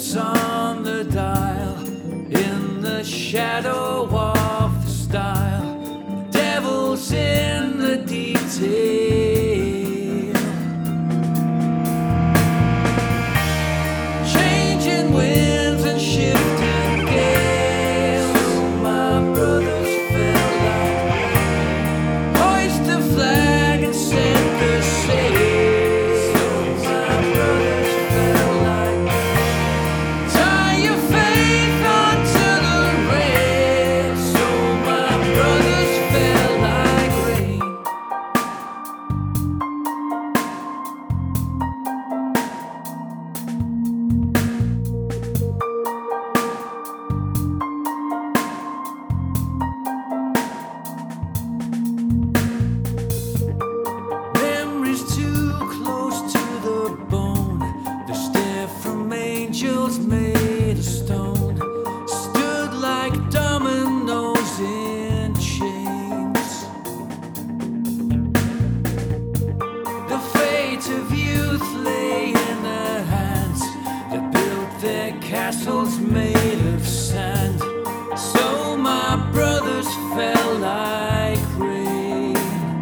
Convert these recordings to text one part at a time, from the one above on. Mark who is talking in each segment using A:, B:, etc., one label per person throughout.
A: fingers on the dial, in the shadow of the style, devil's in the detail. Changing winds and shifting gales, my brothers felt like hoist the flag and set the sail. Made of stone, stood like dominoes in chains. The fate of youth lay in their hands, that built their castles made of sand. So my brothers fell like rain.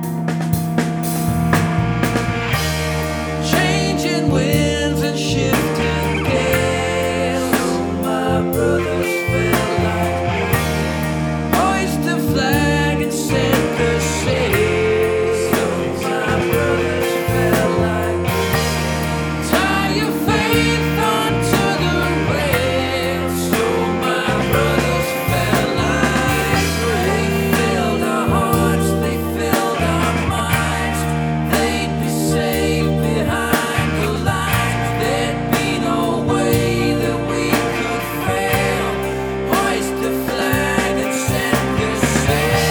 A: Changing winds and shifting gales, brothers felt like rain. Hoist the flag and set the sail. So my brothers felt like rain. Tie your faith onto the rail. So my brothers felt like rain. They filled our hearts, they filled our minds. They'd be safe behind the lines. There'd be no way that we could fail. Hoist the flag and set the sail.